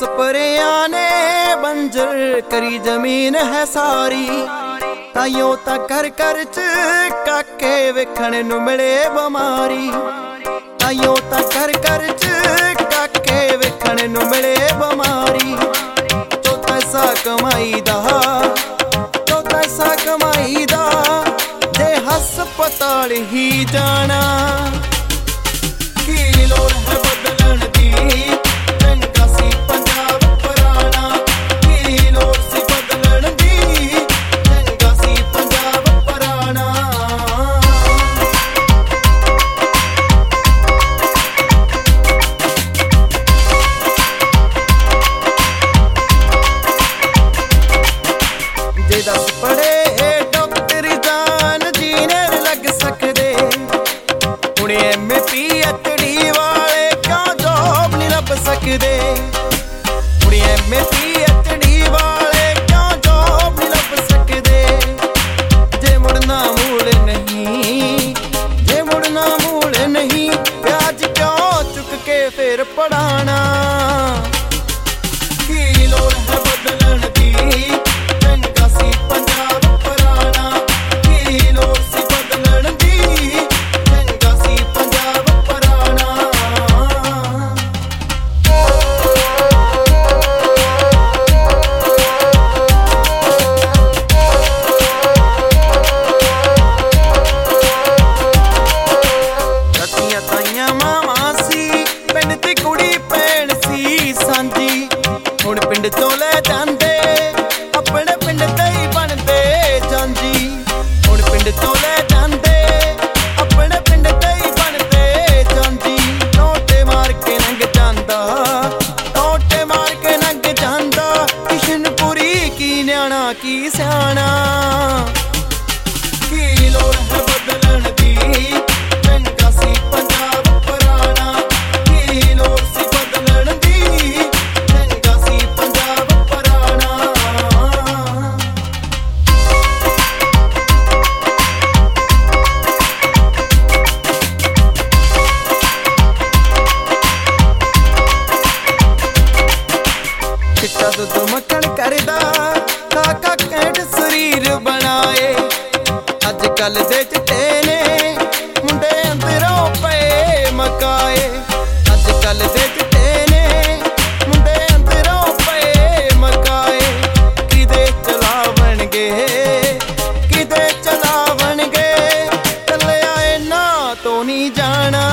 स्प्रेयां ने बंजर करी जमीन है सारी। ताइयों तां कर कर च काके वेखण नूं मिले बमारी। ताइयों तां कर कर च काके वेखण नूं मिले बमारी। जो पैसा कमाई दा जे हस्पताल ही जाना। की लोड़ है बदलन दी, चंगा सी पंजाब पुराना। की लोड़ सी बदलन दी, चंगा सी पंजाब पुराना। जे दस पढ़े फिर पढ़ाना। की लोड़ है बदलन दी, चंगा सी पंजाब पुराना। की लोड़ सी बदलन दी, चंगा सी पंजाब पुराना। रतियां ताइयां मावां पिंड दी कुड़ी भैन सी सांझी। हुण पिंड चों लै जांदे अपने पिंड ते ही बनदे जांजी। हुण पिंड चों लै जांदे अपने पिंड ते ही बनदे जांजी। टोटे मार के लंघ जांदा, टोटे मार के लंघ जांदा। किशनपुरी की न्याणा की स्याणा। की लोड़ है बदलन दी, चंगा सी पंजाब पुराना। की लोड़ सी बदलन दी, चंगा सी पंजाब पुराना। चिट्टा दुध मक्खन करदा, काका कैंट शरीर बनाए। अज कल दे चिट्टे ने मुंडे अंदरों पे मकाए। अज कल दे चिट्टे ने मुंडे अंदरों पे मकाए। किदे चलावणगे, किदे चलावणगे, कल्लिया इन्हां तो नहीं जाना।